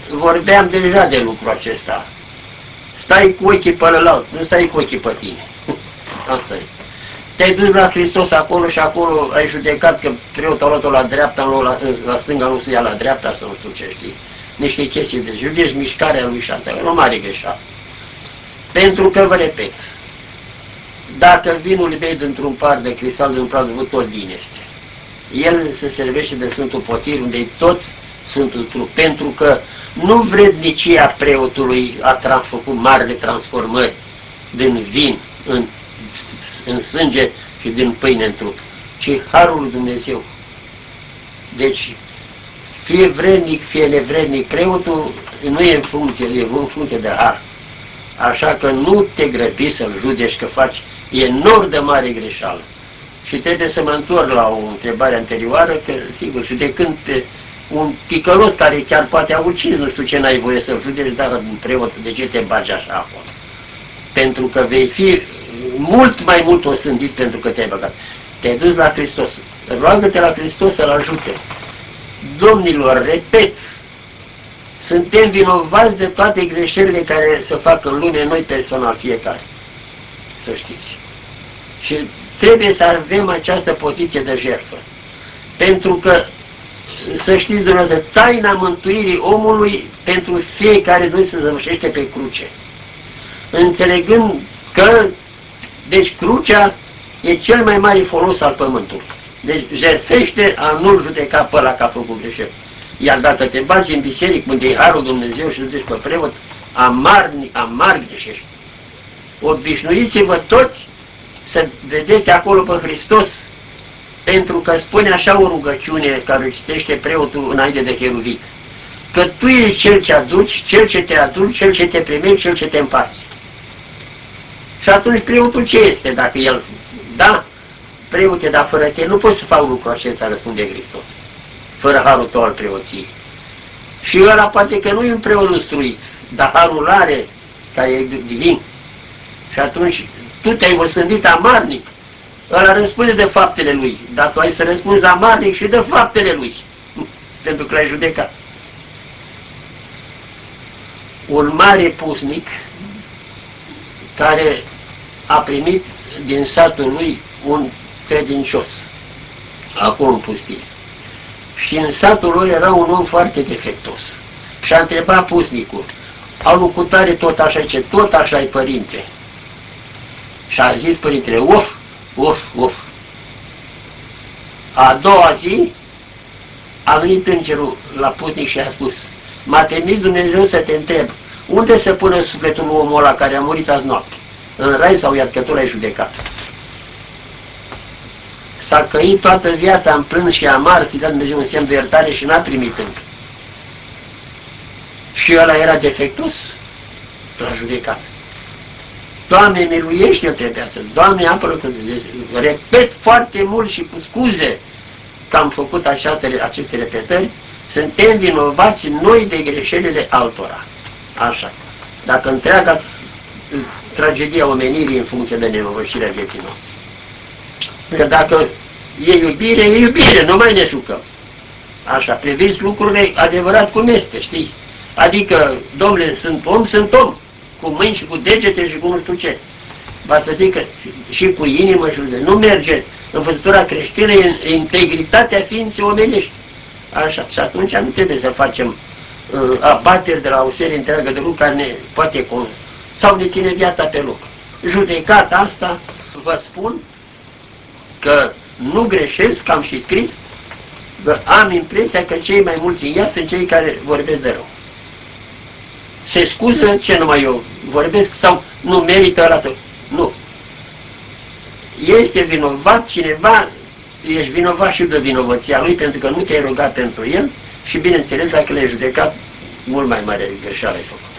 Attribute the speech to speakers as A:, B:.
A: vorbeam deja de lucrul acesta. Stai cu ochii pe ălălalt, nu stai cu ochii pe tine. Asta e. Te-ai dus la Hristos acolo și acolo ai judecat că preotul a luat-o la dreapta, la stânga nu se ia la dreapta, să nu știu ce știi. Niște chestii de judeci mișcarea lui și asta, e o mare greșeală. Pentru că, vă repet, dacă vinul bei dintr-un par de cristal, dintr-un prazvăt, tot vin este. El se servește de Sfântul Potir, unde toți Sfântul Trup, pentru că nu vrednicia preotului a făcut marile transformări din vin în sânge și din pâine în trup, ci harul lui Dumnezeu. Deci, fie vrednic, fie nevrednic, preotul nu e în funcție, e în funcție de har. Așa că nu te grăbi să-l judeci că faci enorm de mare greșeală. Și trebuie să mă întorc la o întrebare anterioară, că, sigur, judecând pe un ticălos care chiar poate a ucis, nu știu ce n-ai voie să-l judeci, dar un preot, de ce te bagi așa acolo? Pentru că vei fi mult mai mult osândit pentru că te-ai băgat. Te-ai dus la Hristos. Roagă-te la Hristos să-L ajute. Domnilor, repet, suntem vinovați de toate greșelile care se fac în lume, noi personal, fiecare. Să știți. Și trebuie să avem această poziție de jertfă. Pentru că, să știți dumneavoastră, taina mântuirii omului pentru fiecare noi se zăvârșește pe cruce. Înțelegând că, deci, crucea e cel mai mare folos al pământului. Deci, jertfește a nu-l judeca pe ăla că a făcut greșeli. Iar dacă te bagi în biserică, unde e harul Dumnezeu și judești pe preot, amar greșești. Obișnuiți-vă toți să vedeți acolo pe Hristos, pentru că spune așa o rugăciune care o citește preotul înainte de Heruvit, că Tu ești Cel ce aduci, Cel ce te aduci, Cel ce te primești, Cel ce te împarți. Și atunci preotul ce este? Dacă el, da, preote, dar fără te nu poți să fac lucrul acesta, răspunde Hristos, fără harul tău al preoției. Și ăla poate că nu e un preot instruit, dar harul are, care e divin. Și atunci tu te-ai osândit amarnic, ăla răspunde de faptele lui, dar tu ai să răspunzi amarnic și de faptele lui, pentru că l-ai judecat. Un mare pusnic care a primit din satul lui un credincios, acolo în pustie. Și în satul lui era un om foarte defectos. Și a întrebat pusnicul, au lucrutare tot așa, ce tot așa-i, părinte? Și a zis părintele, of. A doua zi a venit îngerul la pusnic și a spus, m-a trimis Dumnezeu să te întreb, unde se pune sufletul lui omul ăla care a murit azi noapte? În rai sau iad, că tu l-ai judecat? S-a căit toată viața în plâns și amar, să-i dea Dumnezeu un semn de iertare și n-a primit încă. Și ăla era defectos, l-a judecat. Doamne, miluiește, eu trebuia să... Doamne, apără, repet foarte mult și cu scuze că am făcut aceste repetări, suntem vinovați noi de greșelile altora. Așa. Dacă întreaga tragedia omenirii în funcție de nenorocirea vieții noastre. Că dacă e iubire, nu mai ne jucăm. Așa, priviți lucrurile adevărat cum este, știi? Adică, domnule, sunt om, cu mâini și cu degete și cu nu știu ce. Va să zic că și cu inimă și nu merge. Învățătura creștină e integritatea ființei omenești. Așa, și atunci nu trebuie să facem abateri de la o serie întreagă de lucruri care ne poate sau ne ține viața pe loc. Judecat asta, vă spun că nu greșesc, am și scris, că am impresia că cei mai mulți în ea sunt cei care vorbesc de rău. Se scuză, ce numai eu vorbesc, sau nu merită ăla să... Nu. Este vinovat cineva, ești vinovat și de vinovăția lui, pentru că nu te-ai rugat pentru el și, bineînțeles, dacă l-ai judecat, mult mai mare greșeală ai făcut.